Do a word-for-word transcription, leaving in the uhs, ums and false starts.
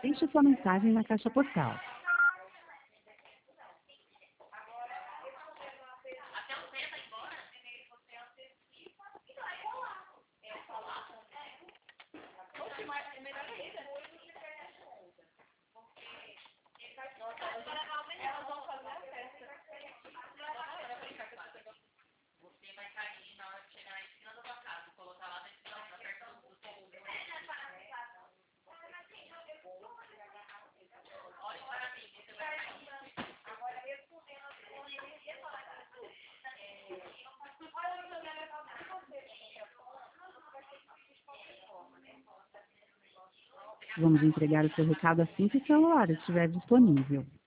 Deixe sua mensagem na caixa postal. Vamos entregar o seu recado assim que o celular estiver disponível.